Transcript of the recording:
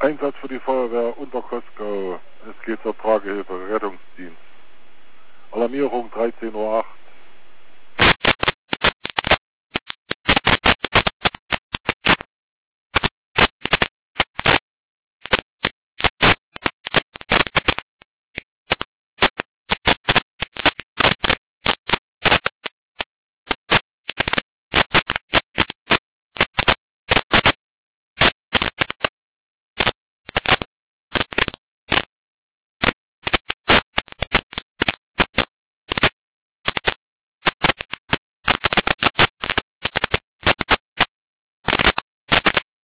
Einsatz für die Feuerwehr Unterkoskau. Es geht zur Tragehilfe, Rettungsdienst. Alarmierung 13:08 Uhr.